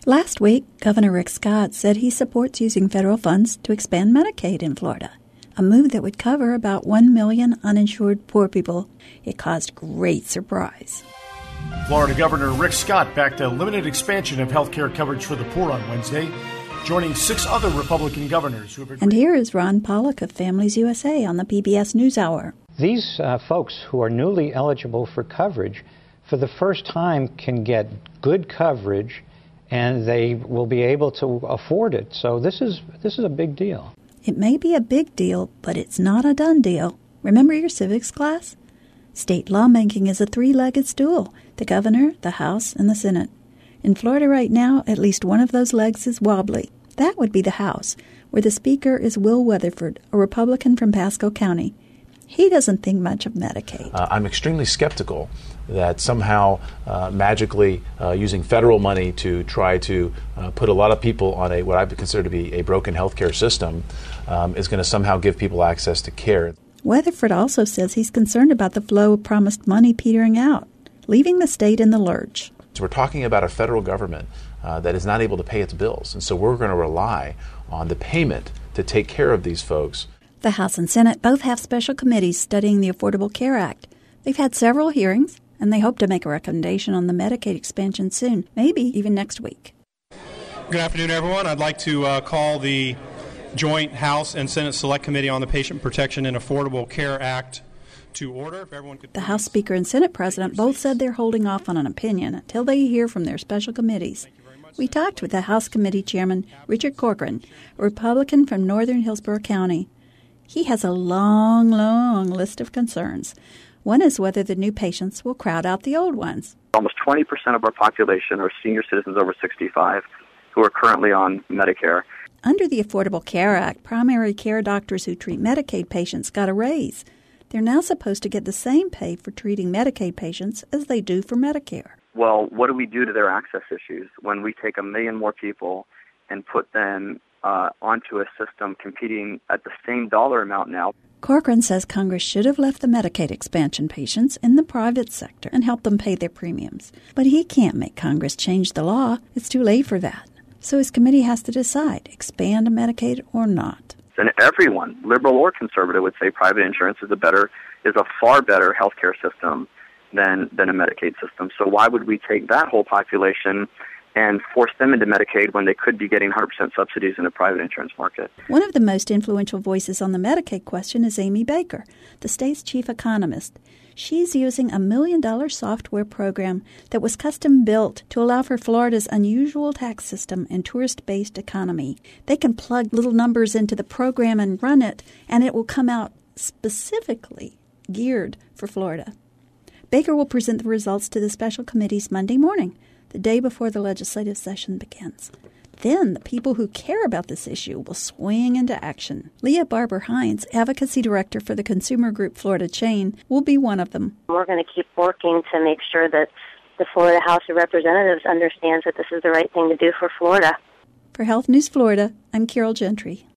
Last week, Governor Rick Scott said he supports using federal funds to expand Medicaid in Florida, a move that would cover about 1 million uninsured poor people. It caused great surprise. Florida Governor Rick Scott backed a limited expansion of health care coverage for the poor on Wednesday, joining 6 other Republican governors who have agreed. And here is Ron Pollock of Families USA on the PBS NewsHour. These folks who are newly eligible for coverage for the first time can get good coverage, and they will be able to afford it. So this is a big deal. It may be a big deal, but it's not a done deal. Remember your civics class? State lawmaking is a 3-legged stool: the governor, the House, and the Senate. In Florida right now, at least one of those legs is wobbly. That would be the House, where the Speaker is Will Weatherford, a Republican from Pasco County. He doesn't think much of Medicaid. I'm extremely skeptical that somehow magically using federal money to try to put a lot of people on what I consider to be a broken healthcare system is going to somehow give people access to care. Weatherford also says he's concerned about the flow of promised money petering out, leaving the state in the lurch. So we're talking about a federal government that is not able to pay its bills, and so we're going to rely on the payment to take care of these folks. The House and Senate both have special committees studying the Affordable Care Act. They've had several hearings, and they hope to make a recommendation on the Medicaid expansion soon, maybe even next week. Good afternoon, everyone. I'd like to call the Joint House and Senate Select Committee on the Patient Protection and Affordable Care Act to order. If everyone could. The House Speaker and Senate President both said they're holding off on an opinion until they hear from their special committees. We talked with the House Committee Chairman Richard Corcoran, a Republican from northern Hillsborough County. He has a long list of concerns. One is whether the new patients will crowd out the old ones. Almost 20% of our population are senior citizens over 65 who are currently on Medicare. Under the Affordable Care Act, primary care doctors who treat Medicaid patients got a raise. They're now supposed to get the same pay for treating Medicaid patients as they do for Medicare. Well, what do we do to their access issues when we take 1 million more people and put them onto a system competing at the same dollar amount now? Corcoran says Congress should have left the Medicaid expansion patients in the private sector and helped them pay their premiums. But he can't make Congress change the law. It's too late for that. So his committee has to decide, expand Medicaid or not. And everyone, liberal or conservative, would say private insurance is a far better healthcare system than a Medicaid system. So why would we take that whole population and force them into Medicaid when they could be getting 100% subsidies in a private insurance market? One of the most influential voices on the Medicaid question is Amy Baker, the state's chief economist. She's using $1 million software program that was custom-built to allow for Florida's unusual tax system and tourist-based economy. They can plug little numbers into the program and run it, and it will come out specifically geared for Florida. Baker will present the results to the special committees Monday morning, the day before the legislative session begins. Then the people who care about this issue will swing into action. Leah Barber-Hines, Advocacy Director for the consumer group Florida Chain, will be one of them. We're going to keep working to make sure that the Florida House of Representatives understands that this is the right thing to do for Florida. For Health News Florida, I'm Carol Gentry.